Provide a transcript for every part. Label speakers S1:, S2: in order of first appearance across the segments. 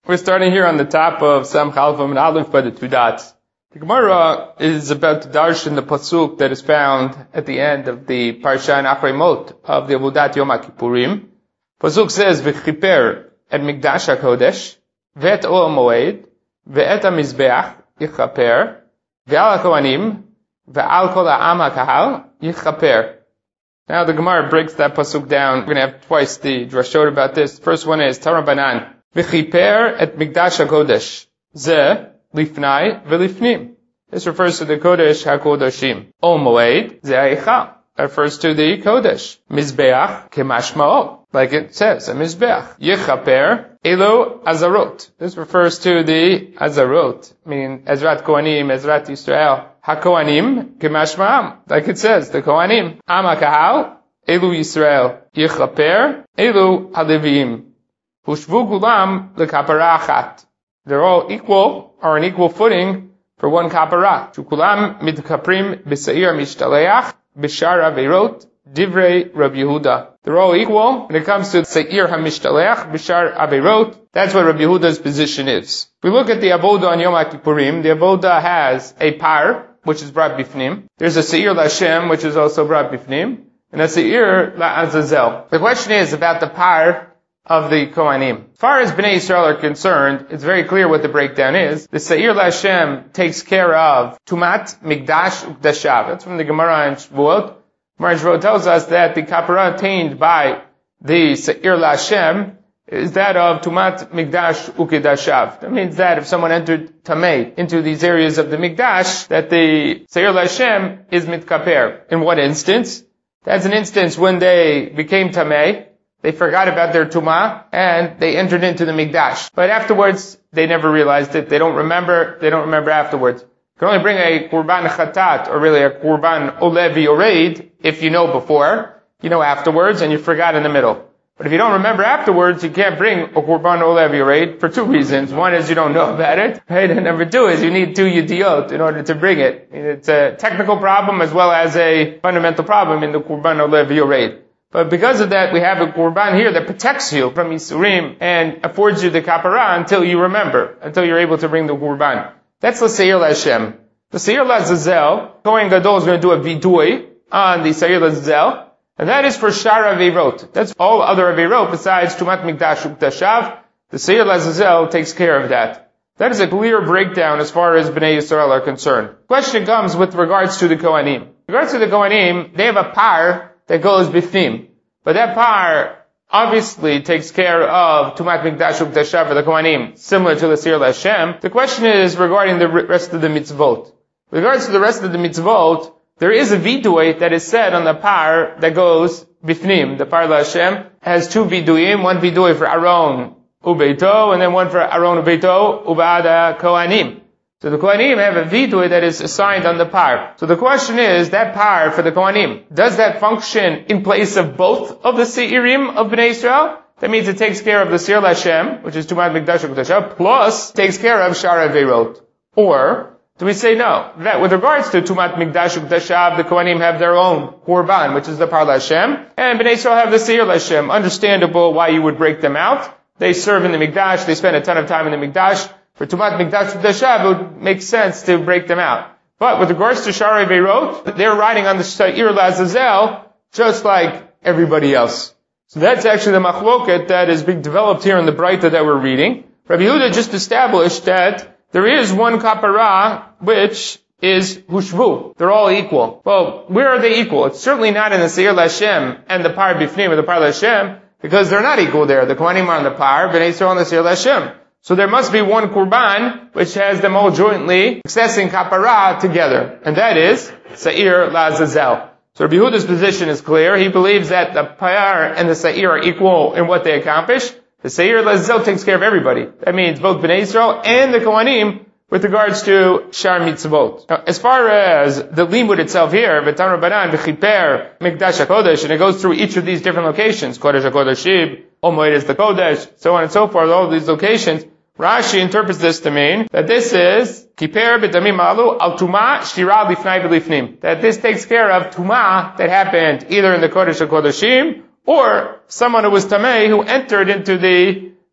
S1: We're starting here on the top of Sam Chalva and Aleph by the two dots. The Gemara is about to darshan the pasuk that is found at the end of the Parsha in Achrei Mot of the Avodat Yom HaKippurim. Pasuk says, "V'chiper et Mikdash HaKodesh, ve'et Ol Moed, ve'et HaMizbeach yichaper, ve'al HaKohanim, ve'al Kol Ha'am HaKahal yichaper." Now the Gemara breaks that pasuk down. We're going to have twice the drashot about this. The first one is Tara Banan, "V'chiper et Mikdash HaKodesh, ze lifnai v'lifnim." This refers to the Kodesh HaKodashim. Ol Moed, ze ha'eichal. That refers to the Kodesh. Mizbeach kemashma'o, like it says, a Mizbeach. Yichaper elo azarot. This refers to the azarot, meaning Ezrat Kohanim, Ezrat Yisrael. HaKohanim kemashma'am, like it says, the Kohanim. Am HaKahal elu Yisrael. Yichaper elu HaLeviim. Hushvu kulam lekapara achat. They're all equal, or on equal footing for one kapara. Shukulam mitkaprim b'seir mishtaleach b'shar averot divrei Rabbi Yehuda. They're all equal when it comes to seir hamishtalech b'shar averot. That's what Rabbi Yehuda's position is. If we look at the avoda on Yom HaKippurim, the avoda has a par, which is brought bifnim. There's a seir l'Hashem, which is also brought bifnim, and a seir la'azazel. The question is about the par of the Kohanim. As far as Bnei Yisrael are concerned, it's very clear what the breakdown is. The Seir LaHashem takes care of Tumat, Mikdash, Ukdashav. That's from the Gemara in Shavuot. Gemara in Shavuot tells us that the kapara attained by the Seir LaHashem is that of Tumat, Mikdash, Ukdashav. That means that if someone entered Tamei into these areas of the Mikdash, that the Seir LaHashem is mitkaper. In what instance? That's an instance when they became Tamei. They forgot about their Tumah, and they entered into the Mikdash. But afterwards, they never realized it. They don't remember afterwards. You can only bring a Qurban Chatat, or really a Qurban Olevi Yoreid, if you know before, you know afterwards, and you forgot in the middle. But if you don't remember afterwards, you can't bring a Qurban Olevi Yoreid for two reasons. One is you don't know about it, right? And number two is you need two Yediot in order to bring it. It's a technical problem as well as a fundamental problem in the Qurban Olevi Yoreid. But because of that, we have a Qurban here that protects you from Yisurim and affords you the kapara until you remember, until you're able to bring the Qurban. That's the Seir LaHashem. The Seir LaZazel, Kohen Gadol is going to do a vidui on the Seir LaZazel, and that is for Shar Averot. That's all other Averot besides Tumat Mikdash Ukdashav. The Seir LaZazel takes care of that. That is a clear breakdown as far as Bnei Yisrael are concerned. Question comes with regards to the Kohanim. With regards to the Kohanim, they have a par that goes bifnim. But that par obviously takes care of Tumat Mikdash Ukdashav for the Kohanim, similar to the Seir LaHashem. The question is regarding the rest of the mitzvot. With regards to the rest of the mitzvot, there is a vidui that is said on the par that goes bifnim. The par LaHashem has two viduim, one vidui for Aaron ubeito, and then one for Aaron ubeito uba'ada Kohanim. So the Kohanim have a vidui that is assigned on the par. So the question is, that par for the Kohanim, does that function in place of both of the Seirim of Bnei Yisrael? That means it takes care of the Seir LaHashem, which is Tumat Mikdash Ukdashav, plus takes care of Shar Averot. Or do we say no? That with regards to Tumat Mikdash Ukdashav, the Kohanim have their own Qurban, which is the par LaHashem, and Bnei Yisrael have the Seir LaHashem. Understandable why you would break them out. They serve in the Mikdash, they spend a ton of time in the Mikdash. For Tumat Mikdash Ukdashav, it would make sense to break them out. But with regards to Shar Averot, they're riding on the Seir LaZazel just like everybody else. So that's actually the machloket that is being developed here in the Braita that we're reading. Rabbi Yehuda just established that there is one kapara which is Hushvu. They're all equal. Well, where are they equal? It's certainly not in the Seir LaHashem and the par bifnim or the par LaHashem, because they're not equal there. The Kohanim are on the par, Bnei Yisrael on the Seir LaHashem. So there must be one Qurban which has them all jointly accessing kapara together. And that is Seir LaZazel. So Rabbi Yehuda's position is clear. He believes that the par and the Seir are equal in what they accomplish. The Seir LaZazel takes care of everybody. That means both Bnei Yisrael and the Kohanim with regards to Shar Mitzvot. Now, as far as the limud itself here, V'tan Rabbanan, V'chiper, Mikdash HaKodesh, and it goes through each of these different locations, Kodesh HaKodeshim, Ol Moed is the Kodesh, so on and so forth, all of these locations. Rashi interprets this to mean that this is Kiper b'damim alu al Tumah shira lifnai v'lifnim. That this takes care of Tumah that happened either in the Kodesh HaKodeshim or someone who was Tamei who entered into the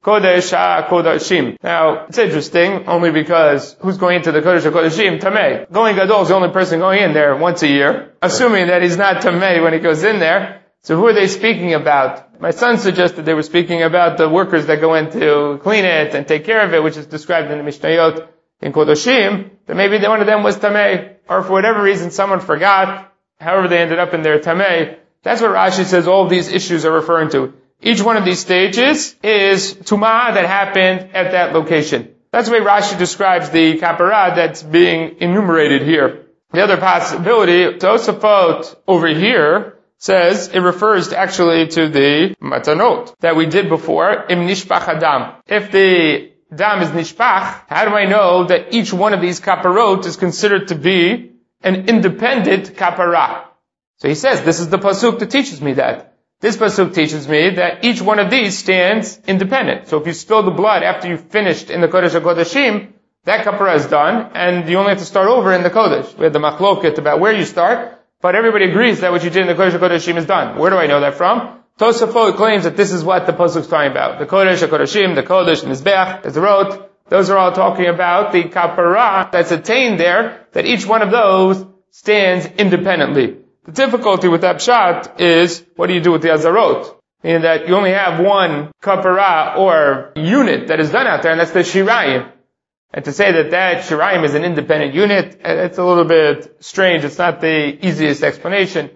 S1: Kodesh HaKodashim. Now, it's interesting, only because who's going into the Kodesh HaKodashim? Tamei. Kohen Gadol is the only person going in there once a year, assuming that he's not Tamei when he goes in there. So who are they speaking about? My son suggested they were speaking about the workers that go in to clean it and take care of it, which is described in the Mishnayot in Kodashim, that maybe one of them was Tamei, or for whatever reason someone forgot, however they ended up in their Tamei. That's what Rashi says all of these issues are referring to. Each one of these stages is Tumah that happened at that location. That's the way Rashi describes the Kapara that's being enumerated here. The other possibility, Tosafot over here, says it refers actually to the matanot that we did before, im nishpach adam. If the dam is nishpach, how do I know that each one of these kaparot is considered to be an independent kapara? So he says, this is the pasuk that teaches me that. This pasuk teaches me that each one of these stands independent. So if you spill the blood after you've finished in the Kodesh HaKodashim, that kapara is done, and you only have to start over in the Kodesh. We had the machloket about where you start, but everybody agrees that what you did in the Kodesh HaKodashim is done. Where do I know that from? Tosafot claims that this is what the pasuk is talking about. The Kodesh HaKodashim, the Kodesh, the Mizbeach, the Zerot, those are all talking about the kapara that's attained there, that each one of those stands independently. The difficulty with that pshat is, what do you do with the Azarot? Meaning that you only have one kapara or unit that is done out there, and that's the Shirayim. And to say that Shirayim is an independent unit, it's a little bit strange. It's not the easiest explanation.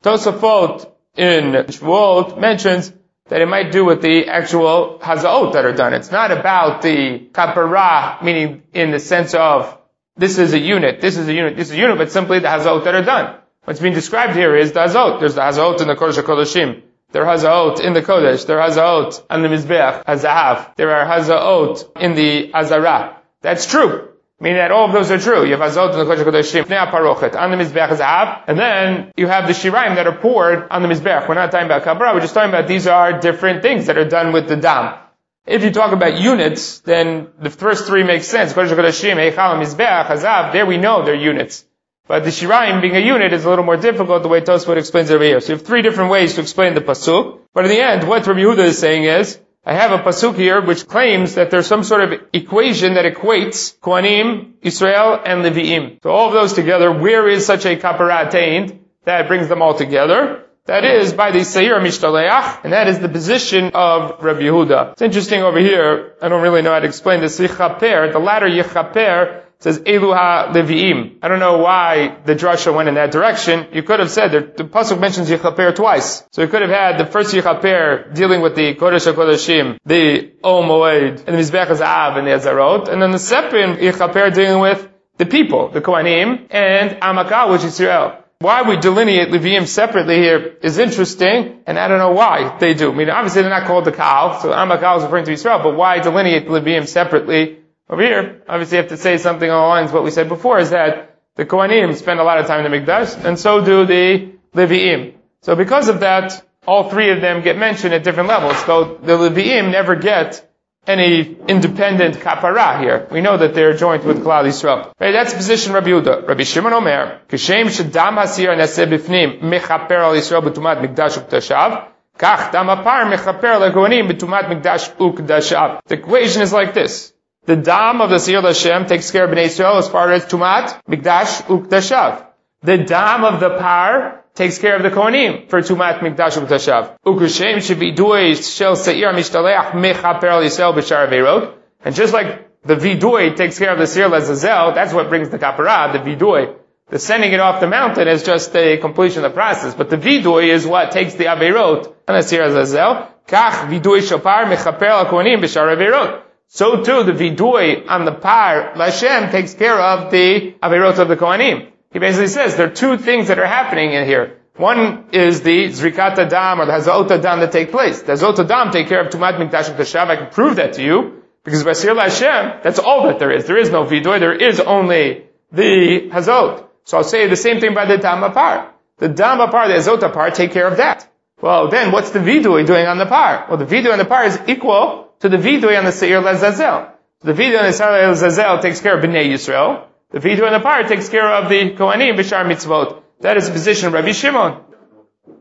S1: Tosafot in Shvuot mentions that it might do with the actual Hazaot that are done. It's not about the kapara, meaning in the sense of, this is a unit, this is a unit, this is a unit, but simply the Hazaot that are done. What's being described here is the Hazot. There's the Hazot in the Kodesh HaKodashim. There are Hazot in the Kodesh. There are Hazot on the Mizbeach, Hazahav. There are Hazot in the Azara. That's true. Meaning that all of those are true. You have Hazot in the Kodesh HaKodashim, Pnei HaParochet, on the Mizbeach Hazahav, and then you have the Shirayim that are poured on the Mizbeach. We're not talking about Kabra, we're just talking about these are different things that are done with the Dam. If you talk about units, then the first three make sense. Kodesh HaKodashim, Eichal, Mizbeach, Hazahav, there we know they're units. But the Shirayim being a unit is a little more difficult the way Tosfot explains it over here. So you have three different ways to explain the pasuk. But in the end, what Rabbi Yehuda is saying is, I have a pasuk here which claims that there's some sort of equation that equates Kohanim, Israel, and Levi'im. So all of those together, where is such a kapara attained that brings them all together? That is by the Seir Mishtaleach, and that is the position of Rabbi Yehuda. It's interesting over here, I don't really know how to explain this, Yichaper, the latter Yichaper, says Elu ha-Levi'im. I don't know why the drasha went in that direction. You could have said that the pasuk mentions Yichaper twice. So you could have had the first Yichaper dealing with the Kodesh HaKodashim, the Ol Moed, and the Mizbeach HaZahav and the Azarot, and then the second Yichaper dealing with the people, the Kohanim, and Amakal, which is Israel. Why we delineate Levi'im separately here is interesting, and I don't know why they do. I mean, obviously they're not called the Kal, so Amakal is referring to Israel, but why delineate the Levi'im separately? Over here, obviously you have to say something along the lines of what we said before, is that the Kohanim spend a lot of time in the Mikdash, and so do the Levi'im. So because of that, all three of them get mentioned at different levels. So the Levi'im never get any independent kapara here. We know that they're joined with Klal Yisrael. Right, that's the position of Rabbi Yehuda. Rabbi Shimon Omer, Kishem shedam hasir neseh b'fnim mechaper al Yisrael b'tumat Mikdash u'kdashav, kach dam hapar mechaper leKohanim b'tumat Mikdash u'kdashav. The equation is like this. The dam of the Seir Hashem takes care of Bnei Yisrael as far as Tumat, Mikdash, Ukdashav. The dam of the Par takes care of the Kohanim for Tumat, Mikdash, Ukdashav. Ukushem shevidui shel Seir Mishtaleach mechaper al Yisrael b'shar aveirot. And just like the vidui takes care of the Seir Lazazel, that's what brings the kapara, the vidui. The sending it off the mountain is just a completion of the process. But the vidui is what takes the aveirot and the Seir Lazazel. Kach vidui shopar mechaper al Kohanim b'shar aveirot. So too, the vidui on the par, Lashem, takes care of the averot of the Kohanim. He basically says there are two things that are happening in here. One is the Zrikat Adam or the Hazot Adam that take place. The Hazot Adam take care of Tumat Mikdash U'Kdashav. I can prove that to you, because by Seir Lashem, that's all that there is. There is no vidui, there is only the Hazot. So I'll say the same thing by the Dam Apar. The Dam Apar, the Hazot Apar, take care of that. Well, then what's the vidui doing on the par? Well, the vidui on the par is equal to the vidui on the Seir Lazazel. The vidui on the Seir Lazazel takes care of Bnei Yisrael. The vidui on the par takes care of the Kohanim b'shar mitzvot. That is the position of Rabbi Shimon.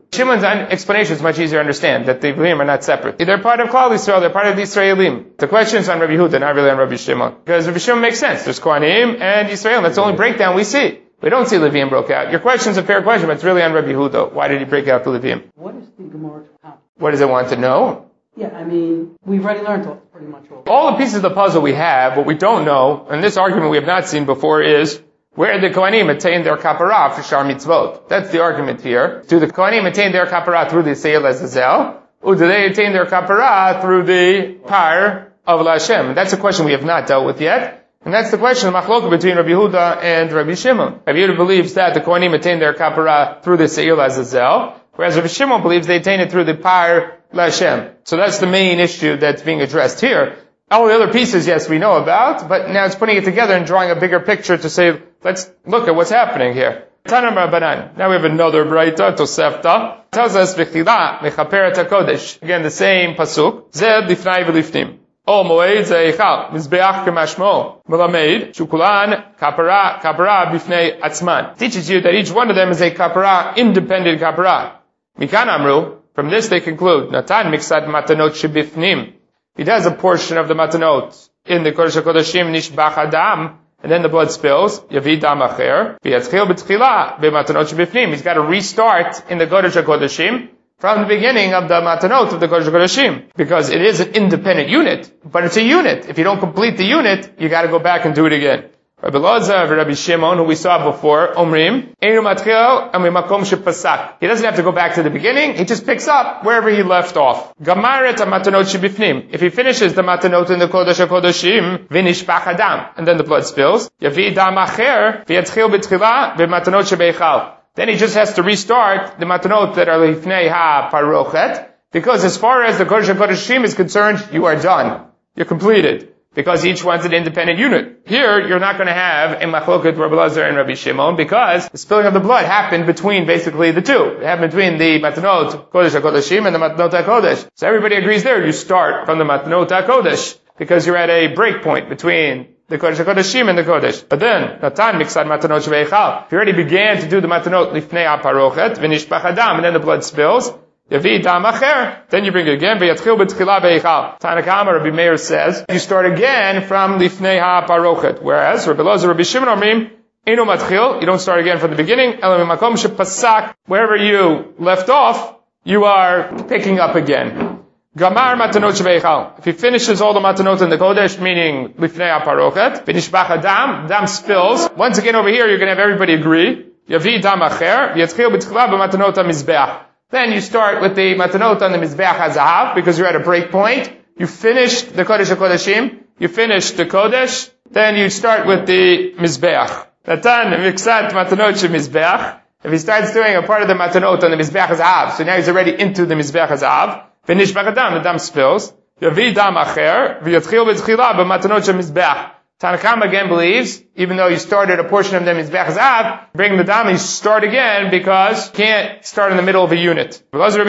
S1: Shimon's explanation is much easier to understand, that the Levim are not separate. They're part of Klal Yisrael, they're part of the Yisraelim. The question is on Rabbi Yehuda, not really on Rabbi Shimon. Because Rabbi Shimon makes sense. There's Kohanim and Yisraelim. That's the only breakdown we see. We don't see Levim broke out. Your question is a fair question, but it's really on Rabbi Yehuda. Why did he break out the Levim?
S2: What is the Gemara to
S1: What does it want to know?
S2: Yeah, I mean, we've already learned pretty much
S1: all the pieces of the puzzle we have. What we don't know, and this argument we have not seen before, is where the Kohanim attain their kapara for Shar Mitzvot. That's the argument here. Do the Kohanim attain their kapara through the Seir Azazel, or do they attain their kapara through the Par of Hashem? That's a question we have not dealt with yet. And that's the question of Machloka between Rabbi Yehuda and Rabbi Shimon. Rabbi Yehuda believes that the Kohanim attain their kapara through the Seir Azazel, whereas Rabbi Shimon believes they attain it through the Par Hashem. So that's the main issue that's being addressed here. All the other pieces, yes, we know about, but now it's putting it together and drawing a bigger picture to say, let's look at what's happening here. Tanam Rabbanan. Now we have another Braita, Tosefta. Tells us, V'chila, Mechaperet HaKodesh. Again, the same pasuk. Zed lifnai v'lifnim. O moed ze'echal, mizbeach k'mashmo. Melamed, shukulan, kapara bifnei atzman. Teaches you that each one of them is a kapara, independent kapara. Mikan amru. From this they conclude, Natan miksat matanot shebifnim. He does a portion of the matanot in the Kodesh HaKodeshim nishbach adam, and then the blood spills. Yavi dam acher. V'yatchil b'tchila b'matanot shebifnim. He's got to restart in the Kodesh HaKodeshim from the beginning of the matanot of the Kodesh HaKodeshim, because it is an independent unit, but it's a unit. If you don't complete the unit, you got to go back and do it again. Rabbi Elazar and Rabbi Shimon, who we saw before, Omrim, Einu matchil amimakom shepasak. He doesn't have to go back to the beginning. He just picks up wherever he left off. Gamaret matanot shebifnim. If he finishes the matanot in the Kodesh HaKodeshim, v'nishpach adam, and then the blood spills. Yavi dam acher, v'yatchil b'tchila v'matanot shebeichal. Then he just has to restart the matanot that are lifnei ha-parochet, because as far as the Kodesh HaKodeshim is concerned, you are done. You're completed. Because each one's an independent unit. Here, you're not going to have a machloket Rabbi Elazar and Rabbi Shimon, because the spilling of the blood happened between basically the two. It happened between the Matanot Kodesh HaKodeshim and the Matanot HaKodesh. So everybody agrees there, you start from the Matanot HaKodesh, because you're at a break point between the Kodesh HaKodeshim and the Kodesh. But then, Natan miksad Matanot shebeichal. If you already began to do the Matanot lifnei ha-parochet, v'nishpach adam, and then the blood spills, Yavi dam acher, then you bring it again, v'yatchil b'tchila beichal. Tanakama Rabbi Meir says, you start again from lifnei ha-parochet. Whereas, Rabbi Elazar, Rabbi Shimon Omrim, Einu matchil, you don't start again from the beginning, ela mimakom shepasak, wherever you left off, you are picking up again. Gamar matanot shebeichal. If he finishes all the matanot in the Kodesh, meaning lifnei ha-parochet, v'nishbach adam, dam spills. Once again over here, you're going to have everybody agree. Yavi dam acher, v'yatchil b'tchila b'matanot ha-mizbeach. Then you start with the matanot on the Mizbeach HaZahav, because you're at a break point. You finished the Kodesh HaKodeshim, you finished the Kodesh, then you start with the Mizbeach. Natan miksat matanot shemizbeach. If he starts doing a part of the matanot on the Mizbeach HaZahav, so now he's already into the Mizbeach HaZahav, finish b'chadam, the dam spills, yavi dam acher, v'yatchil b'tchila b'matanot shemizbeach. Tanakam again believes, even though you started a portion of the Mizbeach HaZahav, bring the dam, you start again, because you can't start in the middle of a unit. Wherever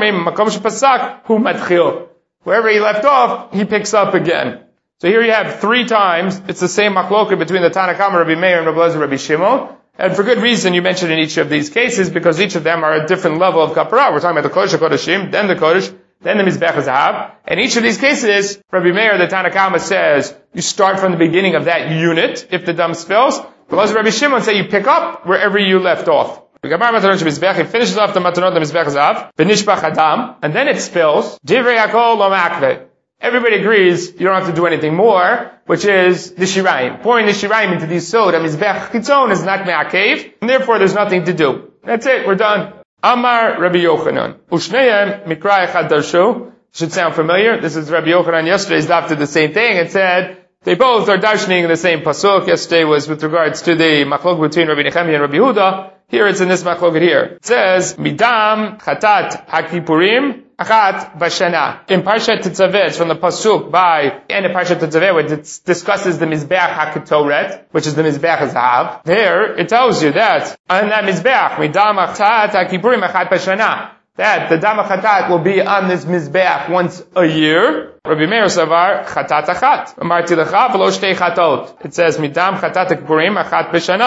S1: he left off, he picks up again. So here you have 3 times, it's the same machloket between the Tanakam, Rabbi Meir, and Rabbi Elazar, Rabbi Shimon. And for good reason you mentioned in each of these cases, because each of them are a different level of kapara. We're talking about the Kodesh HaKodeshim, then the Kodesh, then the Mizbeach HaZahav. And each of these cases, Rabbi Meir, the Tanakama, says, you start from the beginning of that unit, if the dam spills. But Rabbi Shimon say you pick up wherever you left off. He finishes off the matanot, the Mizbeach HaZahav, v'nishbach adam, and then it spills. Divrei hakol lo ma'akve. Everybody agrees you don't have to do anything more, which is the shirayim. Pouring the shirayim into the soda, Mizbeach Chitzon, is not me'akev, and therefore there's nothing to do. That's it, we're done. Amar Rabbi Yochanan. Ushneim mikra echad darshu. Should sound familiar. This is Rabbi Yochanan. Yesterday's daf did the same thing. It said they both are darshaning in the same pasuk. Yesterday was with regards to the machlok between Rabbi Nechemia and Rabbi Yehuda. Here it's in this machloket here. It says, Midam chatat hakipurim achat bashana. In Parshat Tetzaveh, it's from the pasuk by end of Parshat Tetzaveh, where it discusses the Mizbeach HaKetoret, which is the Mizbeach HaZahav. There, it tells you that on that Mizbeach, Midam chatat hakipurim achat bashana, that the dam chatat will be on this Mizbeach once a year. Rabbi Meir savar chatat achat. Amarti lecha v'lo shtei chatot. It says, Midam chatat hakipurim achat bashana.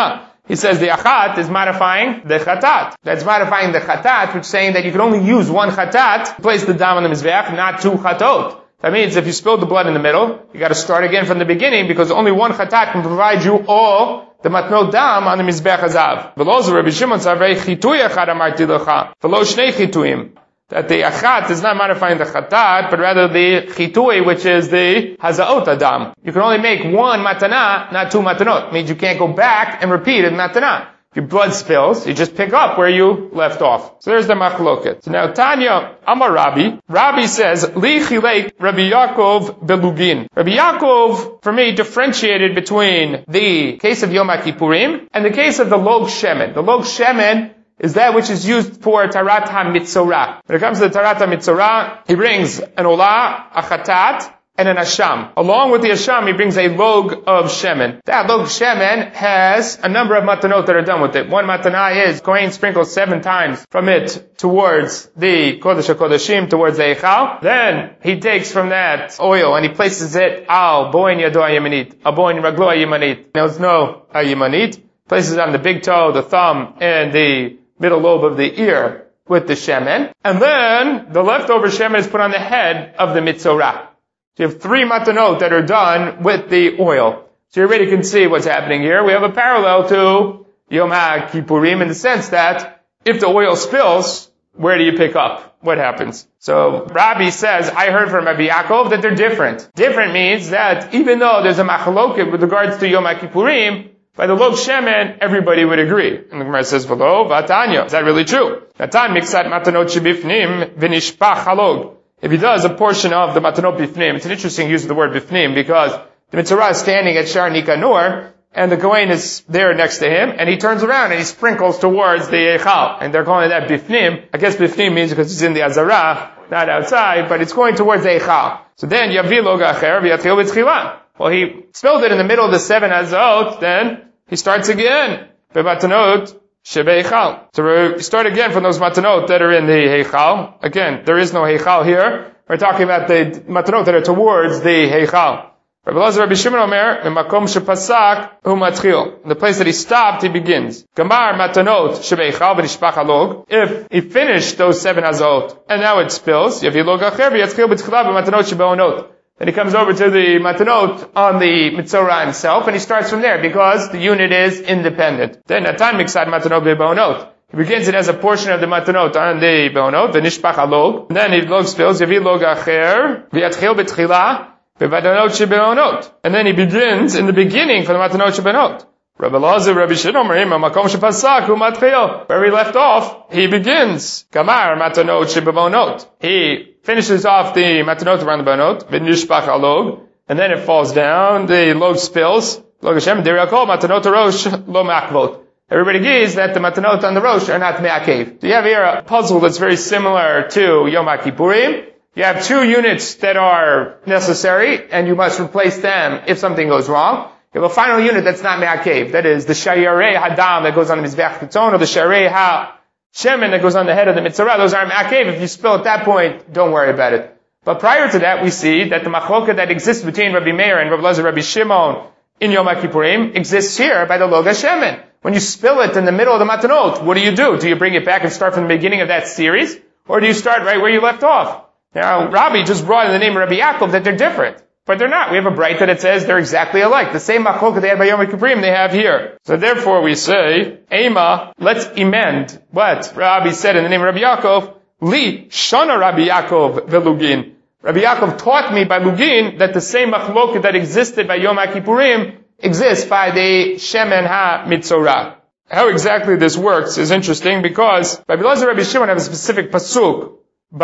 S1: He says the achat is modifying the chatat. That's modifying the chatat, which is saying that you can only use one chatat to place the dam on the mizbeach, not two chatot. That means if you spilled the blood in the middle, you got to start again from the beginning because only one chatat can provide you all the matnot dam on the mizbeach hazav. V'lo zu Rabbi Shimon tzarvei chitui echad amarti lecha, v'lo shnei chituyim. That the achat is not modifying the chatat, but rather the chitui, which is the hazaot adam. You can only make one matana, not two matanot. It means you can't go back and repeat it matana. If your blood spills, you just pick up where you left off. So there's the machloket. So now Tanya Amar Rabbi. Rabbi says, Li chilek Rabbi Yaakov belugin. Rabbi Yaakov, for me, differentiated between the case of Yom HaKippurim and the case of the log shemen. The log shemen is that which is used for Tarat HaMitzorah. When it comes to the Tarat HaMitzorah, he brings an olah, a chatat, and an asham. Along with the asham, he brings a log of shemen. That log shemen has a number of matanot that are done with it. One matana is Kohen sprinkles 7 times from it towards the Kodesh HaKodeshim, towards the Eichal. Then he takes from that oil and he places it al boin yado hayemanit, al boin raglo hayemanit. There's no hayemanit. Places it on the big toe, the thumb, and the middle lobe of the ear with the shemen. And then the leftover shemen is put on the head of the mitzorah. So you have 3 matanot that are done with the oil. So you already can see what's happening here. We have a parallel to Yom HaKippurim in the sense that if the oil spills, where do you pick up? What happens? So Rabbi says, I heard from Rabbi Yaakov that they're different. Different means that even though there's a machloket with regards to Yom HaKippurim, by the log shemen, everybody would agree. And the Gemara says, V'lo v'atanya. Is that really true? Natan miksat matanot shebifnim v'nishpach halog. If he does a portion of the matanot bifnim, it's an interesting use of the word bifnim because the mitzorah is standing at Shar Nikanor and the Kohen is there next to him and he turns around and he sprinkles towards the Eichal. And they're calling that bifnim. I guess bifnim means because it's in the Azarah, not outside, but it's going towards the Eichal. So then, Yavi log acher v'yatchil b'tchila. Well, he spilled it in the middle of the 7 azot, then he starts again. B'matanot shebeichal. So we start again from those matanot that are in the heichal. Again, there is no heichal here. We're talking about the matanot that are towards the heichal. Rabbi Elazar Rabbi Shimon Omer, makom shepasak hu matchil. The place that he stopped, he begins. Gamar matanot shebeichal v'nishpach halog. If he finished those 7 azot and now it spills, yavi log acher v'yatchil b'tchila b'matanot shebeonot. Then he comes over to the matanot on the mitzorah himself, and he starts from there because the unit is independent. Then Natan miksad matanot be'onot. He begins it as a portion of the matanot on the be'onot, the nishpach halog. Then he log spills, yavi log acher, v'yatchil b'tchila, be'matanot shebe'onot. And then he begins in the beginning for the matanot shebe'onot. Rabbi Elazar, Rabbi Shimon, makom shepasak hu matchil. Where he left off, he begins. Kamar matanot shebe'onot. He finishes off the matanot around the banot, v'nishpach halog, and then it falls down, the log spills, log Hashem, deriyakol, matanot rosh, lo ma'akvot. Everybody agrees that the matanot on the rosh are not me'akev. So you have here a puzzle that's very similar to Yom HaKippurim. You have 2 units that are necessary, and you must replace them if something goes wrong. You have a final unit that's not me'akev. That is the shayarei hadam that goes on the mizbeach chitzon, or the shayarei shemen that goes on the head of the mitzorah. Those aren't ma'akev. If you spill at that point, don't worry about it. But prior to that, we see that the machloket that exists between Rabbi Meir and Rabbi Elazar, Rabbi Shimon in Yom HaKippurim exists here by the log shemen. When you spill it in the middle of the matanot, what do? Do you bring it back and start from the beginning of that series? Or do you start right where you left off? Now, Rabbi just brought in the name of Rabbi Yaakov that they're different. But they're not. We have a braita that says they're exactly alike. The same machloket they had by Yom HaKippurim they have here. So therefore we say, Ema, let's amend what Rabbi said in the name of Rabbi Yaakov. Li, Shana Rabbi Yaakov velugin. Rabbi Yaakov taught me by Lugin that the same machloket that existed by Yom HaKippurim exists by the Shemen HaMitzorah. How exactly this works is interesting because Rabbi Elazar and Rabbi Shimon have a specific pasuk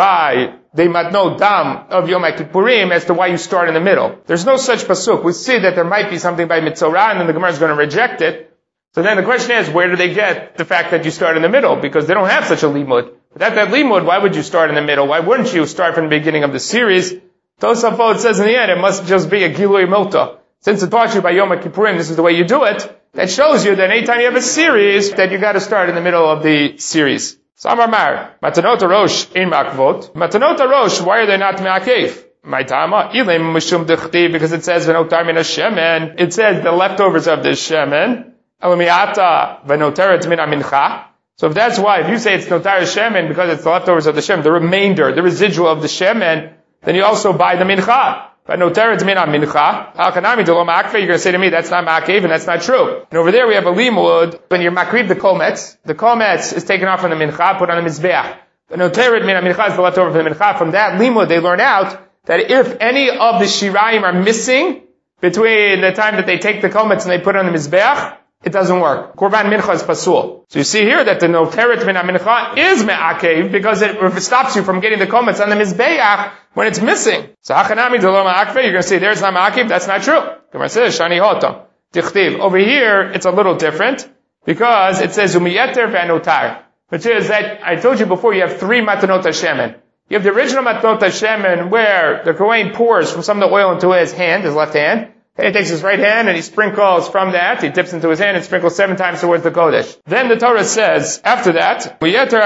S1: by the matnot dam of Yom HaKippurim as to why you start in the middle. There's no such pasuk. We see that there might be something by Mitzorah and then the Gemara is going to reject it. So then the question is, where do they get the fact that you start in the middle? Because they don't have such a limud. Without that limud, why would you start in the middle? Why wouldn't you start from the beginning of the series? Tosafot says in the end, it must just be a Gilui Milta. Since it taught you by Yom HaKippurim, this is the way you do it. That shows you that anytime you have a series, that you got to start in the middle of the series. Samar Mar, Matanot Rosh in Makvot. Matanot Rosh, why are they not Me'akev? Maitama, Ilim Mishum Dechti, because it says V'notar Min HaShemen. It says the leftovers of the Shemen. Alamiata v'noteret min mincha. So if that's why, if you say it's notar shemen because it's the leftovers of the shemen, the remainder, the residual of the shemen, then you also buy the mincha. V'noteret min mincha. Al-kanami de lo ma'akve, you're going to say to me, that's not ma'akev, and that's not true. And over there we have a limud, when you're makriv the kometz is taken off from the mincha, put on the mizbeach. V'noteret min mincha is the leftover from the mincha. From that limud, they learn out that if any of the shirayim are missing between the time that they take the kometz and they put it on the mizbeach, it doesn't work. Korban mincha is pasul. So you see here that the noteret min mincha is me'akev because it stops you from getting the kometz on the mizbeach when it's missing. So hachanami de lo ma'akve, you're going to say there's not ma'akev, that's not true. Gemara says shani hoto tichtiv. Over here it's a little different because it says umiyeter ve'anotar, which is that I told you before you have three matanot hashemen. You have the original matanot hashemen where the kohen pours from some of the oil into his hand, his left hand. And he takes his right hand and he sprinkles from that. He dips into his hand and sprinkles 7 times towards the Kodesh. Then the Torah says, after that,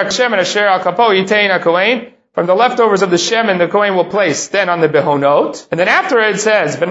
S1: from the leftovers of the shemen, the Kohen will place then on the behonot. And then after it says, so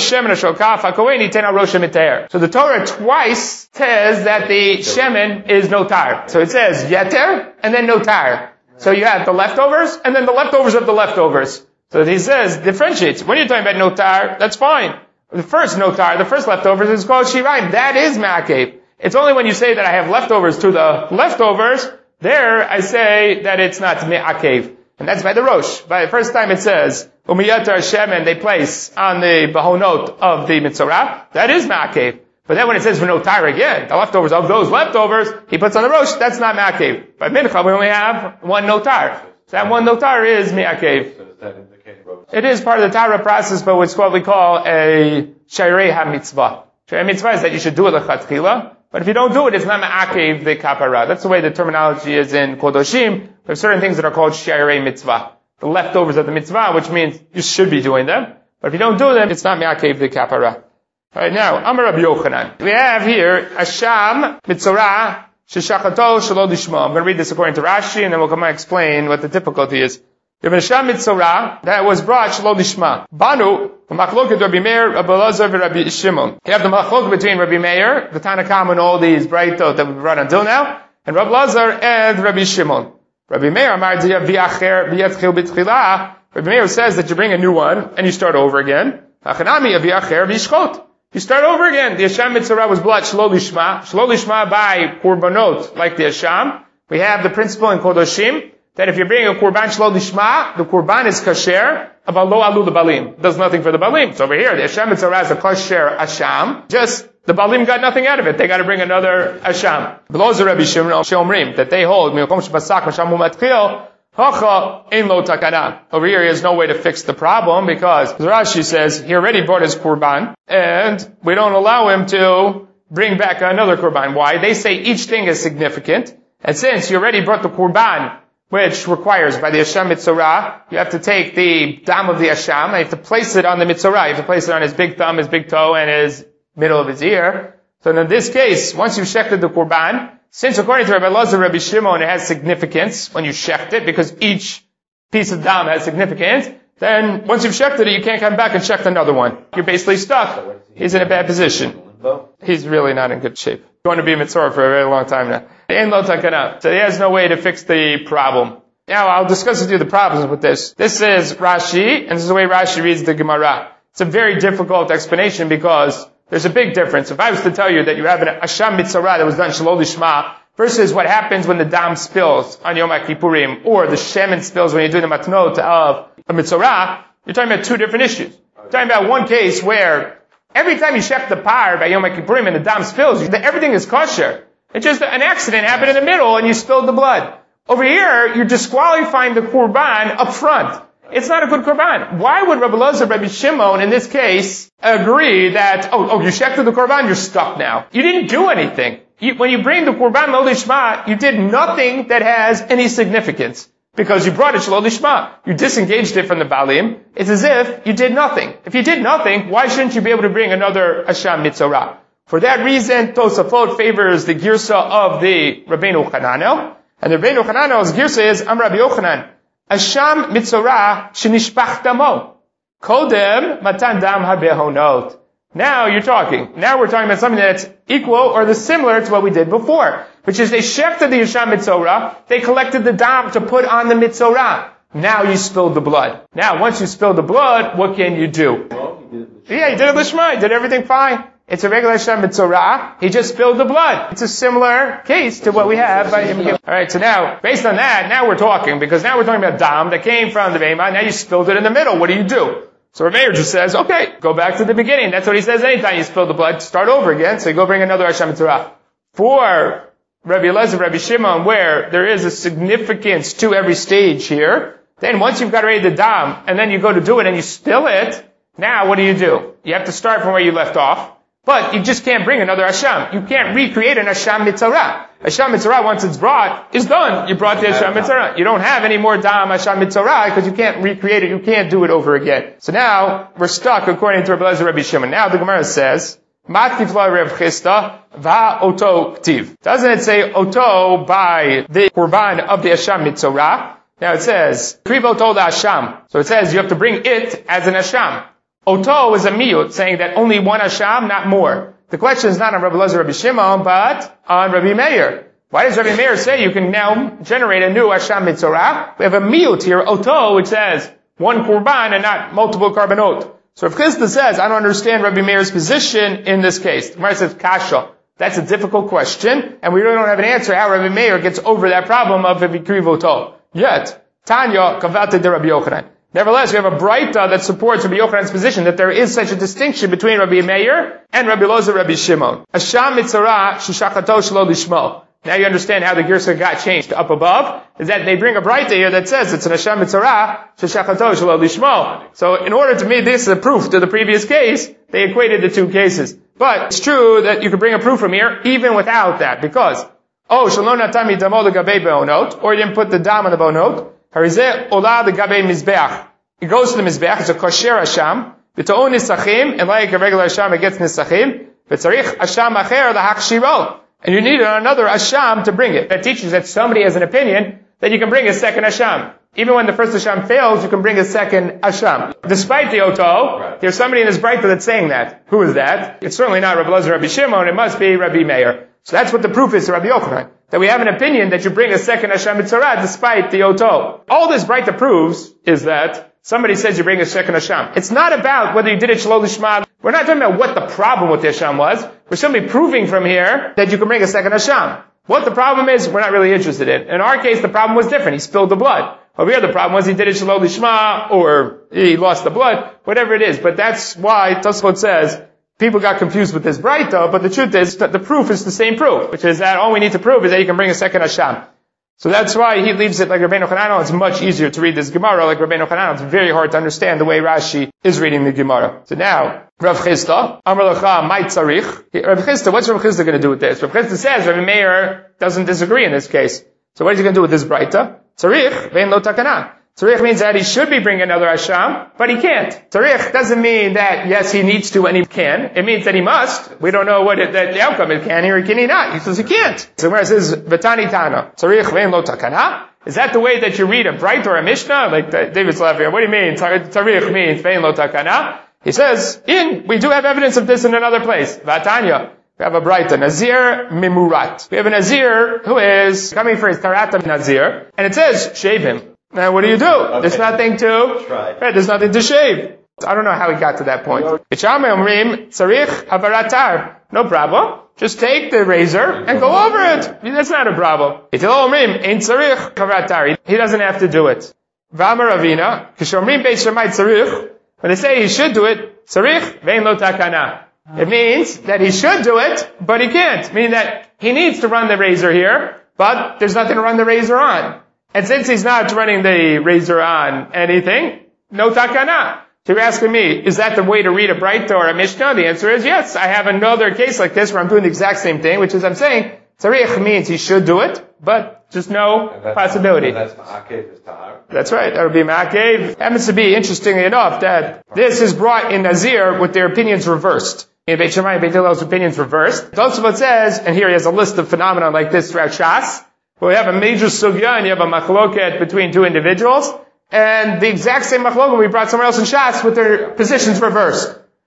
S1: the Torah twice says that the shemen is notar. So it says yeter and then notar. So you have the leftovers and then the leftovers of the leftovers. So he says, differentiates. When you're talking about notar, that's fine. The first notar, the first leftovers is called shirayim. That is ma'akev. It's only when you say that I have leftovers to the leftovers, there I say that it's not ma'akev. And that's by the Rosh. By the first time it says, umiyatar shemen, they place on the bahonot of the mitzorah, that is ma'akev. But then when it says v'notar again, the leftovers of those leftovers, he puts on the Rosh, that's not ma'akev. By mincha we only have one notar. So that one notar is ma'akev. It is part of the Torah process, but it's what we call a shayrei ha-mitzvah. Shayrei mitzvah is that you should do it lechatchila, but if you don't do it, it's not ma'akev the kapara. That's the way the terminology is in Kodoshim. There are certain things that are called shayrei mitzvah. The leftovers of the mitzvah, which means you should be doing them. But if you don't do them, it's not ma'akev the kapara. Alright, now, Amar Rabbi Yochanan. We have here, Asham mitzorah sheshachato shelo lishma. I'm going to read this according to Rashi, and then we'll come and explain what the difficulty is. You have a Asham mitzorah that was brought shelo lishma. Banu, the machloket Rabbi Meir, Rabbi Elazar, and Rabbi Shimon. You have the machloket between Rabbi Meir, the Tanakam, and all these braytot that we've run until now, and Rabbi Elazar and Rabbi Shimon. Rabbi Meir, Amar v'yatchil b'tchilah. Rabbi Meir says that you bring a new one, and you start over again. Hachanami v'yacher v'yishchot. You start over again. The Asham mitzorah was brought shelo lishma. Shelo lishma by korbanot, like the Asham. We have the principle in Kodoshim, that if you're bringing a korban shelo lishma, the korban is kasher, but lo alu the balim. It does nothing for the balim. So over here, the Asham mitzorah is a kasher Asham. Just, the balim got nothing out of it. They got to bring another Asham. Below the Rabbi Shimon Shomrim, that they hold, over here, he has no way to fix the problem because Rashi says he already brought his korban and we don't allow him to bring back another korban. Why? They say each thing is significant, and since you already brought the korban, which requires by the Asham mitzorah, you have to take the dam of the Asham and you have to place it on the mitzorah. You have to place it on his big thumb, his big toe, and his middle of his ear. So in this case, once you've shechted the korban, since according to Rabbi Elazar and Rabbi Shimon, it has significance when you shecht it, because each piece of dam has significance, then once you've shechted it, you can't come back and shecht another one. You're basically stuck. He's in a bad position. He's really not in good shape. He's going to be a mitzvah for a very long time now. So he has no way to fix the problem. Now I'll discuss with you the problems with this. This is Rashi, and this is the way Rashi reads the Gemara. It's a very difficult explanation because there's a big difference. If I was to tell you that you have an Asham mitzorah that was done shelo lishma versus what happens when the dam spills on Yom Kippurim, or the shemen spills when you do the matnot of a mitzorah, you're talking about two different issues. You're talking about one case where every time you shech the par by Yom Kippurim and the dam spills, everything is kosher. It's just an accident happened in the middle and you spilled the blood. Over here, you're disqualifying the korban up front. It's not a good korban. Why would Rabbi Elazar, Rabbi Shimon, in this case, agree that, you shechted the korban, you're stuck now? You didn't do anything. When you bring the korban lo lishma, you did nothing that has any significance. Because you brought it shelo lishma. You disengaged it from the balim. It's as if you did nothing. If you did nothing, why shouldn't you be able to bring another Asham mitzorah? For that reason, Tosafot favors the girsa of the Rabbeinu Chananel. And the Rabbeinu Chananel's girsa is, Am Rabbi Yochanan, Asham mitzorah shenishpach damo. Kodem matan dam habehonot. Now you're talking. Now we're talking about something that's equal or similar to what we did before, which is they shechted the Yasham Mitzorah, they collected the dam to put on the Mitzorah. Now you spilled the blood. Now once you spilled the blood, what can you do? Yeah, he did it Lishma, he did everything fine. It's a regular Yasham Mitzorah, he just spilled the blood. It's a similar case to what we have by Yom Kippur. Alright, so now, based on that, now we're talking, because now we're talking about dam that came from the Behemah, now you spilled it in the middle, what do? So Rav Meir just says, okay, go back to the beginning. That's what he says anytime you spill the blood, start over again, so you go bring another Yasham Mitzorah. For Rabbi Elazar, Rabbi Shimon, where there is a significance to every stage here, then once you've got ready the dam, and then you go to do it and you spill it, now what do? You have to start from where you left off, but you just can't bring another Hasham. You can't recreate an Hasham Mitzorah. Hasham Mitzorah, once it's brought, is done. You brought the Hasham Mitzorah. You don't have any more dam Hasham Mitzorah because you can't recreate it. You can't do it over again. So now, we're stuck according to Rabbi Elazar, Rabbi Shimon. Now the Gemara says, Matkifla Rav Chisda, va oto ktiv. Doesn't it say oto by the Qurban of the Hasham Mitzorah? Now it says, Kriv oto the Hasham. So it says you have to bring it as an Hasham. Oto is a miyut, saying that only one Hasham, not more. The question is not on Rabbi Elazar, Rabbi Shimon, but on Rabbi Meir. Why does Rabbi Meir say you can now generate a new Hasham Mitzorah? We have a miyut here, Oto, which says one Qurban and not multiple Karbanot. So if Chisda says, I don't understand Rabbi Meir's position in this case. The Gemara says, Kasha. That's a difficult question, and we really don't have an answer how Rabbi Meir gets over that problem of Vikriv Oto. Yet, Tanya, Kavata de Rabbi Yochanan. Nevertheless, we have a Braita that supports Rabbi Yochanan's position that there is such a distinction between Rabbi Meir and Rabbi Elazar, Rabbi Shimon. Hasham Mitzorah Shishachato Shelo Lishmo. Now you understand how the Girsa got changed up above, is that they bring a Braita here that says it's an Hasham Mitzorah Shishachato Shelo Lishmo. So in order to make this a proof to the previous case, they equated the two cases. But it's true that you could bring a proof from here even without that, because, Shalom Natami Damo the Gabe Beonot, or you didn't put the dam on the Beonot, Harizeh ola the gabe mizbeach. It goes to the mizbeach. It's a kosher hasham. V'to'on nisachim, and like a regular hasham, it gets nisachim. V'tzarich hasham acher lahakshiro, and you need another hasham to bring it. That teaches that somebody has an opinion that you can bring a second hasham. Even when the first hasham fails, you can bring a second hasham. Despite the oto, there's somebody in this Braita that's saying that. Who is that? It's certainly not Rabbi Elazar, Rabbi Shimon. It must be Rabbi Meir. So that's what the proof is to Rabbi Yochanan. That we have an opinion that you bring a second Hasham Mitzorah despite the Oto. All this Braita proves is that somebody says you bring a second Hasham. It's not about whether you did it Shelo Lishma. We're not talking about what the problem with the Hasham was. We're simply proving from here that you can bring a second Hasham. What the problem is, we're not really interested in. In our case, the problem was different. He spilled the blood. Over here, the problem was he did it Shelo Lishma, or he lost the blood, whatever it is. But that's why Tosfot says, people got confused with this Braita, but the truth is that the proof is the same proof, which is that all we need to prove is that you can bring a second Hasham. So that's why he leaves it like Rabbeinu Chananel. It's much easier to read this Gemara like Rabbeinu Chananel. It's very hard to understand the way Rashi is reading the Gemara. So now, Rav Chisda, Amar Lacha, Mai Tzarich. Rav Chisda, what's Rav Chisda going to do with this? Rav Chisda says Rabbi Meir doesn't disagree in this case. So what is he going to do with this Braita? Tzarich, vein lo takana. Tzarich means that he should be bringing another Hasham, but he can't. Tzarich doesn't mean that, yes, he needs to and he can. It means that he must. We don't know what the outcome is. Can he or can he not? He says he can't. So where it says, V'tani Tana, Tzarich vein lo takana. Is that the way that you read a Braita or a Mishnah? Like David's laughing. What do you mean? Tzarich means vein lo takana. He says, we do have evidence of this in another place. V'atanya. We have a Braita, Nazir Mimurat. We have a Nazir who is coming for his Tarat Nazir, and it says, shave him. Now what do you do? Okay. There's nothing to, right, there's nothing to shave. I don't know how he got to that point. No problem. Just take the razor and go over it. That's not a problem. He doesn't have to do it. When they say he should do it, it means that he should do it, but he can't. Meaning that he needs to run the razor here, but there's nothing to run the razor on. And since he's not running the razor on anything, no takana. So you're asking me, is that the way to read a Braita or a Mishnah? The answer is yes. I have another case like this where I'm doing the exact same thing, which is I'm saying, tzarich means he should do it, but just no possibility.
S3: That's ma'akev is tahar.
S1: That's right. That would be ma'akev. Happens to be, interestingly enough, that this is brought in Nazir with their opinions reversed. In Beit Shammai and Beit Hillel's opinions reversed. Tosafot says, and here he has a list of phenomena like this throughout Shas, where we have a major sugya and you have a machloket between two individuals, and the exact same machloket we brought somewhere else in Shas with their positions reversed.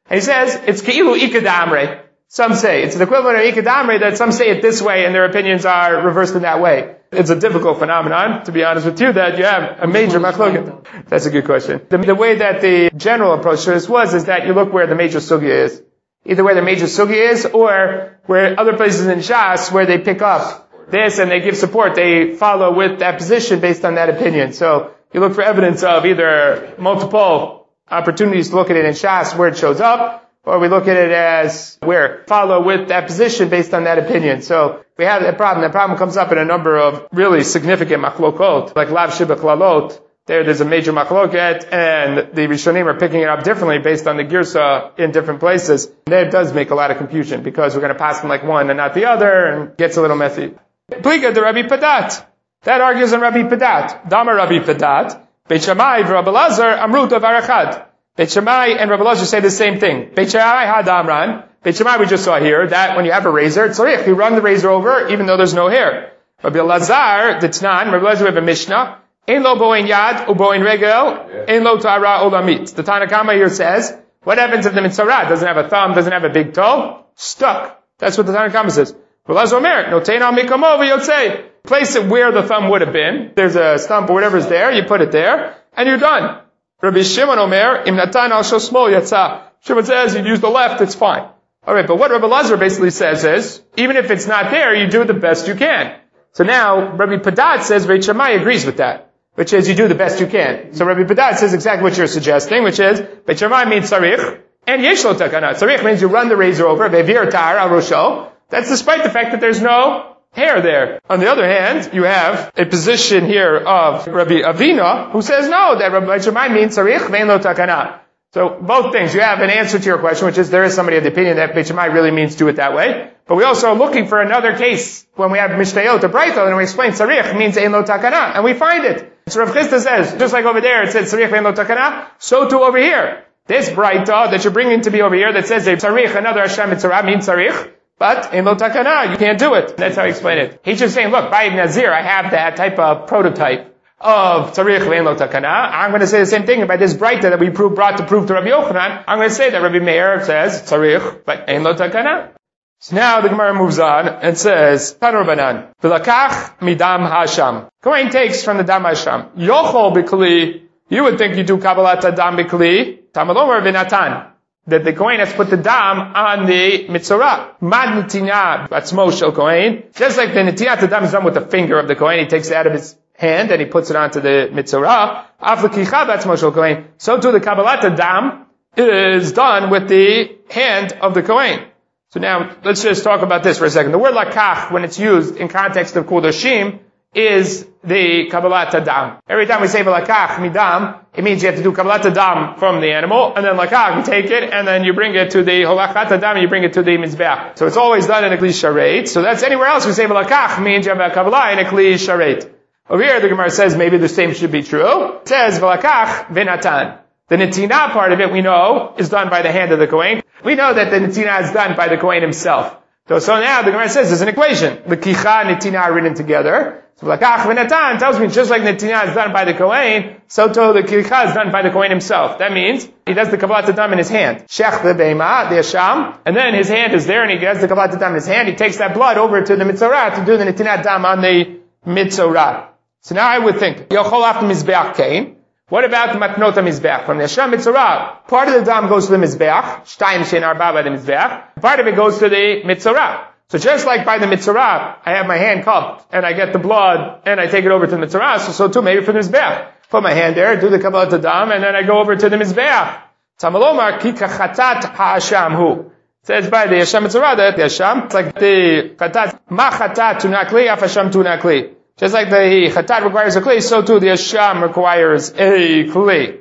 S1: And he says, it's Ke'ilu Ikadamre. Some say it's the equivalent of Ikadamre, that some say it this way and their opinions are reversed in that way. It's a difficult phenomenon, to be honest with you, that you have a major machlokes. That's a good question. The way that the general approach to this is that you look where the major sugya is. Either where the major sugya is, or where other places in Shas, where they pick up this and they give support, they follow with that position based on that opinion. So you look for evidence of either multiple opportunities to look at it in Shas where it shows up, or we look at it as where follow with that position based on that opinion. So we have that problem. That problem comes up in a number of really significant machlokot, like Lav Shibach Lalot. There's a major machloket, and the Rishonim are picking it up differently based on the girsa in different places. And that does make a lot of confusion, because we're going to pass them like one and not the other, and it gets a little messy. Plika de Rabbi Padat. That argues on Rabbi Padat. Dama Rabbi Padat. Beit Shammai v'Rabbi Elazar amru davar echad. Beit Shammai and Rabbi Elazar say the same thing. Beit Shammai had Amran. Beit Shammai we just saw here, that when you have a razor, it's tzarich. You run the razor over even though there's no hair. Rabbi Elazar, the Tnan, Rabbi Elazar have a Mishnah. Ein lo bo'in yad, u bo'in regel, ein lo ta'ara olamit. The Tanakama here says, what happens if the mitzvah doesn't have a thumb, doesn't have a big toe? Stuck. That's what the Tanakama says. Rabbi Elazar omer, notein al mikamo v'yotzei. Place it where the thumb would have been. There's a stump or whatever's there, you put it there, and you're done. Rabbi Shimon omer, im natan al shosmo yatsa. Shimon says, you use the left, it's fine. Alright, but what Rabbi Elazar basically says is, even if it's not there, you do it the best you can. So now, Rabbi Padat says, Beit Shammai agrees with that, which is you do the best you can. So Rabbi Padat says exactly what you're suggesting, which is, Beit Shammai means tzarich, and yesh lo takana. Tzarich means you run the razor over, ve'vir tar al rosho. That's despite the fact that there's no hair there. On the other hand, you have a position here of Rabbi Avina, who says no, that Rabbi Shammai means tzarich ve'en lo takana. So both things. You have an answer to your question, which is there is somebody of the opinion that Beit Shammai really means do it that way. But we also are looking for another case when we have Mishnayot or Braithot, and we explain tzarich means ein lo takana, and we find it. So Rav Chisda says, just like over there it says tzarich ve'en lo takana, so too over here. This Braithot that you're bringing to be over here that says tzarich, another Hashem mitzvah means tzarich, but in lo takana, you can't do it. That's how I explain it. He's just saying, look, by Nazir, I have that type of prototype of tzarich ve'en lo takana. I'm going to say the same thing about this Braita that we brought to prove to Rabbi Yochanan. I'm going to say that Rabbi Meir says tzarich, but ein lo takana. So now the Gemara moves on and says, Tanur Banan, v'lakach midam hasham. Kohen takes from the dam hasham. Yochol b'kli, you would think you do kabbalat adam b'kli, tamalomer v'natan. That the Kohen has put the dam on the mitzorah. Mad nitina batzmo shel Kohen. Just like the nitinat the dam is done with the finger of the Kohen, he takes it out of his hand and he puts it onto the mitzorah. Af l'kicha batzmo shel Kohen. So too the kabbalat dam is done with the hand of the Kohen. So now, let's just talk about this for a second. The word lakach, when it's used in context of Kudashim, is the kabbalat adam. Every time we say lakach midam, it means you have to do kabbalat adam from the animal, and then lakach, you take it, and then you bring it to the holachat adam, and you bring it to the mizbeach. So it's always done in a kli sharet. So that's anywhere else we say lakach means you have a kabbalah in a kli sharet. Over here, the Gemara says maybe the same should be true. It says lakach v'natan. The netina part of it, we know, is done by the hand of the Kohen. We know that the netina is done by the Kohen himself. So now the Gemara says there's an equation. L'kicha and netina are written together. So l'kach v'natan tells me just like netina is done by the Kohen, so too the kicha is done by the Kohen himself. That means he does the kabbalat adam in his hand. Shech the beima, the asham, and then his hand is there and he does the kabbalat adam in his hand. He takes that blood over to the mitzorah to do the netina adam on the mitzorah. So now I would think, yochol after mizbeach kain. What about the matnot mizbeach from the Hashem mitzorah? Part of the dam goes to the mizbeach, shtayim shein arba by the mizbeach. Part of it goes to the mitzorah. So just like by the mitzorah, I have my hand cupped and I get the blood and I take it over to the mitzorah. So too maybe for the mizbeach, put my hand there, do the kabbalat adam, and then I go over to the mizbeach. Tamalomar ki kachatat ha'asham hu. It says by the Hashem mitzorah that the Hashem, it's like the chatat ma chatat tunakli af Hashem tunakli. Just like the chatat requires a kli, so too the Hashem requires a kli.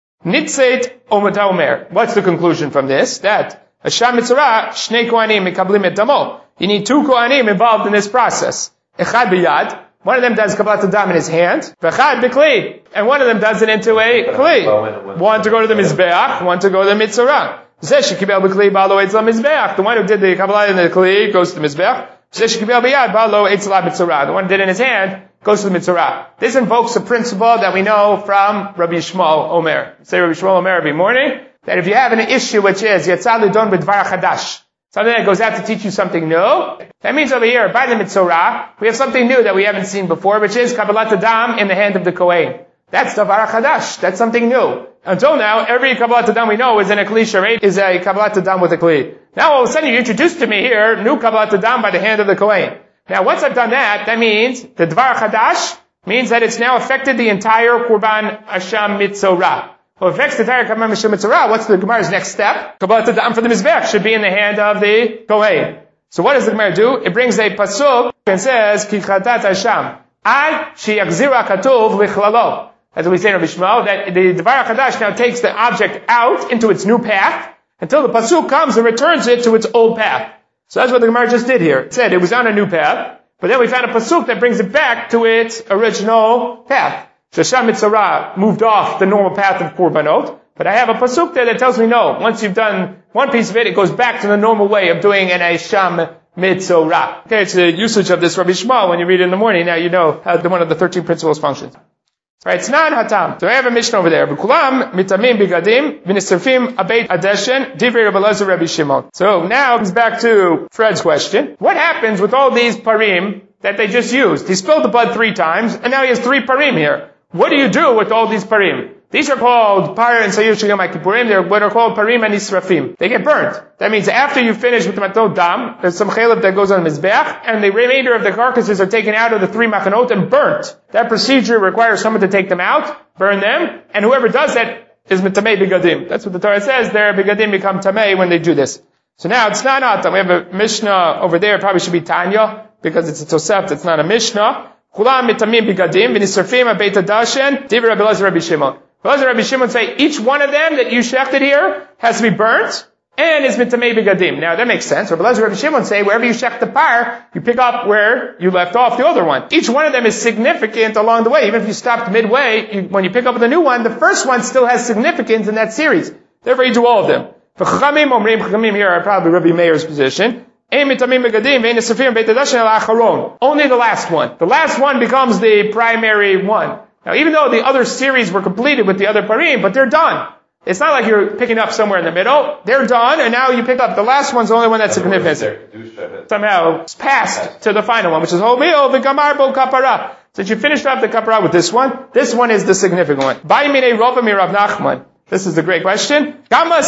S1: Nitzet omata omer. What's the conclusion from this? That Hashem mitzorah, shnei kohanim mikablim et damo. You need two kohanim involved in this process. Echad b'yad. One of them does kabbalat adam in his hand. V'echad b'kli. And one of them does it into a kli. One to go to the mizbeach, one to go to the mitzorah. The one who did the kabbalah in the kli goes to the mizbeach. The one who did it in his hand goes to the mitzorah. This invokes a principle that we know from Rabbi Yishmael Omer. Say Rabbi Yishmael Omer every morning. that if you have an issue which is Yatzah Lidon B'Dvar Chadash, something that goes out to teach you something new, that means over here, by the Mitzorah, we have something new that we haven't seen before, which is Kabbalat Adam in the hand of the Kohen. That's Davar Chadash. That's something new. Until now, every Kabbalat Adam we know is in a Kli Sharei, is a Kabbalat Adam with a Kli. Now all of a sudden you introduced to me here, new Kabbalat Adam by the hand of the Kohen. Now once I've done that, that means the Dvar Chadash means that it's now affected the entire Kurban Hashem Mitzorah. Well, if it affects the entire Kurban Hashem Mitzorah, what's the Gemara's next step? Kabbalat Adam for the Mizbech should be in the hand of the Kohen. So what does the Gemara do? It brings a pasuk and says, Ki Chatat Hashem, Ad She'yachzira Katuv Lichlalo. As we say in Rabbi Shmuel, that the Dvar Chadash now takes the object out into its new path until the pasuk comes and returns it to its old path. So that's what the Gemara just did here. It said it was on a new path, but then we found a pasuk that brings it back to its original path. Shasham Mitzorah moved off the normal path of Korbanot, but I have a pasuk there that tells me no. Once you've done one piece of it, it goes back to the normal way of doing an Asham Mitzorah. Okay, it's the usage of this Rabbi Shmuel when you read it in the morning. Now you know how one of the 13 principles functions. Right, it's Tznan Hatam. So I have a Mishnah over there. B'kulam mitamim bigadim v'nisrafim abeit adeshen divrei Rabbi Elazar Rabbi Shimon. So now it's back to Fred's question. What happens with all these parim that they just used? He spilled the blood 3 times, and now he has 3 parim here. What do you do with all these parim? These are called Par and Sayur Shigam Kippurim. They're what are called Parim and Nisrafim. They get burnt. That means after you finish with the Matot Dam, there's some chalev that goes on the Mizbeach, and the remainder of the carcasses are taken out of the 3 machanot and burnt. That procedure requires someone to take them out, burn them, and whoever does that is Mitamei Bigadim. That's what the Torah says. Their Bigadim become Tamei when they do this. So now it's not Atam. We have a Mishnah over there. It probably should be Tanya, because it's a Tosefta, it's not a Mishnah. Kulam mitamim bigadim v'nisrafim abeit adashen divrei Rabbi Elazar Rabbi Shimon. Rabbi Shimon say each one of them that you shechted here has to be burnt and is mitamei bigadim. Now that makes sense. Rabbi Shimon say wherever you shech the par, you pick up where you left off the other one. Each one of them is significant along the way. Even if you stopped midway, when you pick up the new one, the first one still has significance in that series. Therefore you do all of them. For Chachamim here are probably Rabbi Meir's position. Only the last one. The last one becomes the primary one. Now, even though the other series were completed with the other parim, but they're done. It's not like you're picking up somewhere in the middle. They're done, and now you pick up the last one's the only one that's significant. Somehow, it's passed to the final one, which is Homeo v'gamar bo kapara. Since you finished off the kapara with this one is the significant one. Ba'imine Rava mirav Nachman. This is the great question.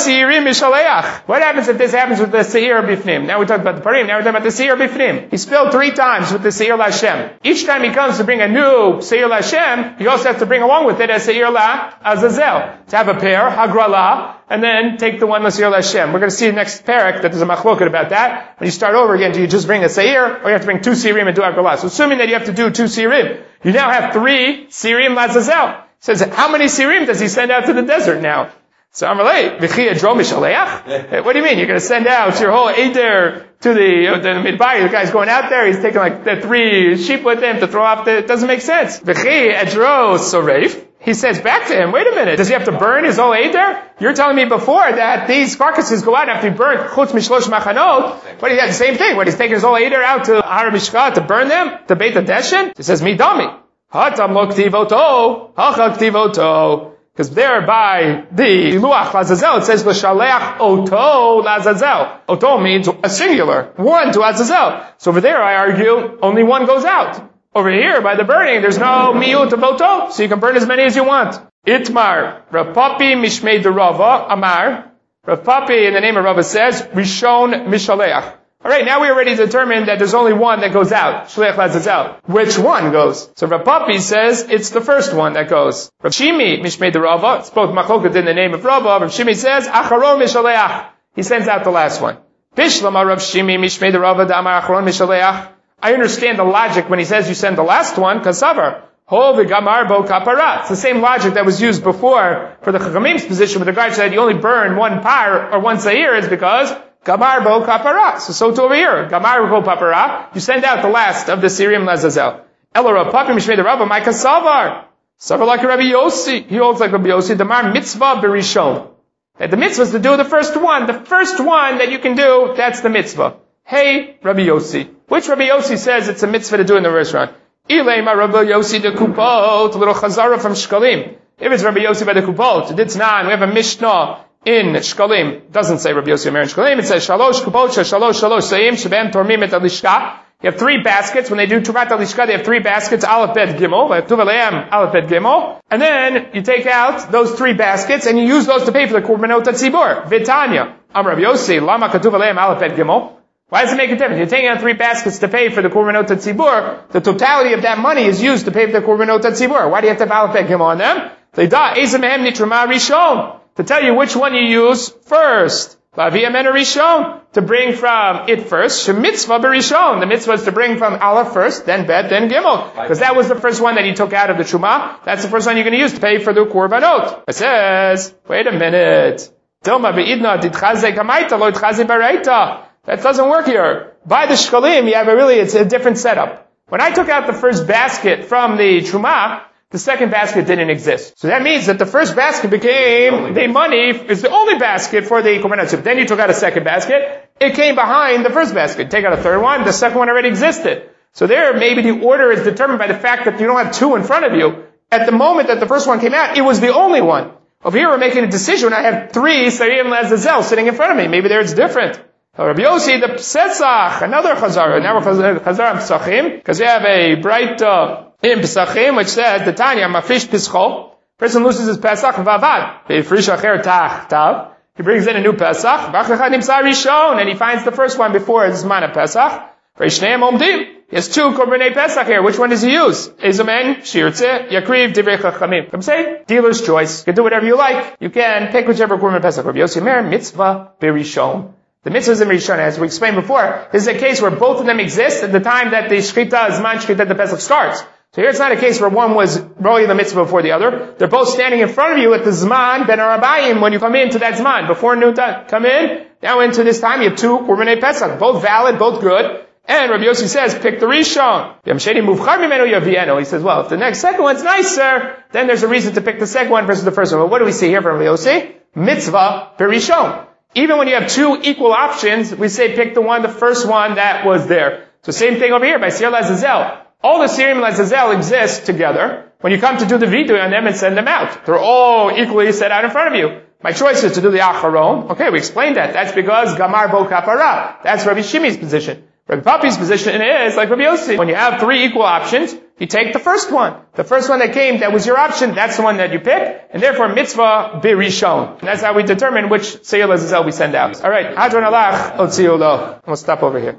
S1: What happens if this happens with the Seir Bifnim? Now we talked about the Parim, now we're talking about the Seir Bifnim. He spilled 3 times with the Seir Lashem. Each time he comes to bring a new Seir Lashem, he also has to bring along with it a Seir La Azazel. To have a pair, Hagrala, and then take the one Seir Lashem. We're going to see the next parak that there's a machloket about that. When you start over again, do you just bring a Seir, or you have to bring 2 Seirim and do Hagrala? So assuming that you have to do 2 Seirim, you now have 3 Seirim Lazazel. Says, how many Sirim does he send out to the desert now? So Amalei, V'chiyah Dro Mishaleach? What do you mean? You're going to send out your whole Eider to the Midbar. The guy's going out there, he's taking like the 3 sheep with him to throw off it doesn't make sense. V'chiyah Dro Soreif. He says back to him, wait a minute, does he have to burn his whole Eider? You're telling me before that these carcasses go out after he burnt Chutz Mishlosh Machanot, but he had the same thing, when he's taking his whole Eider out to Har Mishka to burn them, to Beit HaDeshen? He says, Midami. Hatam lo ktivoto, hacha ktivoto. Because there by the Luach Lazazel, it says, L'shaleach oto Lazazel. Oto means a singular, one to Azazel. So over there I argue, only one goes out. Over here, by the burning, there's no miyut of oto, so you can burn as many as you want. Itmar, Rav Papi Mishmei de Rava, Amar. Rav Papi in the name of Rava says, Rishon Mishaleach. Alright, now we already determined that there's only one that goes out. Shleach Lazazel. Which one goes? So Rav Papi says it's the first one that goes. Rav Shimi, Mishmei de Rava, it's both Machloket in the name of Rava. Rav Shimi says, Acharon Mishaleach. He sends out the last one. Bishlama Rav Shimi, Mishmei de Rava, Damar Acharon Mishaleach. I understand the logic when he says you send the last one, Kasavar. Ho v'gamar bo kapara. It's the same logic that was used before for the Chachamim's position with regard to that you only burn 1 par or 1 seir is because Gamar bo kapara. So too over here. Gamar bo kapara. You send out the last of the Sirium Lazazel. Elora papi mishmei the Rabba Micah Savar. Savar like Rabbi Yossi. He holds like Rabbi Yossi. The mar mitzvah berishon. That the mitzvah is to do the first one. The first one that you can do, that's the mitzvah. Hey, Rabbi Yossi. Which Rabbi Yossi says it's a mitzvah to do in the first round? Ilema Rabbi Yossi de Kupot. A little chazara from Shkalim. If it's Rabbi Yossi by the Kupot, it's not. We have a Mishnah in Shkalim doesn't say Rabbi Yossi Omer in Shkalim. It says Shalosh Kupot Shalosh Sayim Shebem Tormim Et Alishka. You have 3 baskets. When they do Tuvat Alishka, they have 3 baskets. Aleph Bet Gimel. Tuva Le'em Aleph Bet Gimel. And then you take out those 3 baskets and you use those to pay for the Korbanot HaTzibur. Vitanya. Am Rabbi Yossi Lama Katuva Le'em Aleph Bet Gimel. Why does it make a difference? You're taking out 3 baskets to pay for the Korbanot HaTzibur. The totality of that money is used to pay for the Korbanot HaTzibur. Why do you have to have Aleph Bet Gimel on them? To tell you which one you use first. To bring from it first. The mitzvah is to bring from Aleph first, then Bet, then Gimel. Because that was the first one that you took out of the Truma. That's the first one you're going to use to pay for the Korbanot. It says, wait a minute. That doesn't work here. By the Shkalim, you have it's a different setup. When I took out the first basket from the Truma, the second basket didn't exist. So that means that the first basket became the money, is the only basket for the Korbanot. Then you took out a second basket, it came behind the first basket. Take out a third one, the second one already existed. So there, maybe the order is determined by the fact that you don't have 2 in front of you. At the moment that the first one came out, it was the only one. Over here, we're making a decision when I have 3 Sayim Lazazel sitting in front of me. Maybe there it's different. Rabbi Yossi, the Pesach, another Chazara. Now we're Chazara Pesachim, because we have a bright in Pesachim, which says, the Tanya, Mafish Pischo, person loses his Pesach, Vavad, Frish Acher Tach, Tav. He brings in a new Pesach, and he finds the first one before his Zman of Pesach. He has 2 Korbanei Pesach here. Which one does he use? Ezumen, Shirtze, Yakriv, Divrei Chachamim. I'm saying, dealer's choice. You can do whatever you like. You can pick whichever Korban Pesach. Rabbi Yossi Omer, Mitzvah Berishon. The mitzvahs in Rishon, as we explained before, this is a case where both of them exist at the time that the Shechita, Zman Shechita, the Pesach starts. So here it's not a case where one was rolling the mitzvah before the other. They're both standing in front of you at the Zman, Ben Arabayim, when you come into that Zman. Before noontime, come in, now into this time, you have 2 Korbanei Pesach. Both valid, both good. And Rabbi Yossi says, pick the Rishon. He says, well, if the second one's nicer, then there's a reason to pick the second one versus the first one. But what do we see here from Rabbi Yossi? Mitzvah Berishon. Even when you have 2 equal options, we say pick the first one that was there. So same thing over here by Sir Lazazel. All the Sirim Lazazel exist together. When you come to do the vidui on them and send them out, they're all equally set out in front of you. My choice is to do the Acharon. Okay, we explained that. That's because Gamar Bo Kapara. That's Rabbi Shimi's position. Rabbi Papi's position is like Rabbi Yossi. When you have 3 equal options, you take the first one. The first one that came, that was your option, that's the one that you pick, and therefore mitzvah birishon. And that's how we determine which Seir Lazazel we send out. Alright, Hadron Alach, Otziulo. We'll stop over here.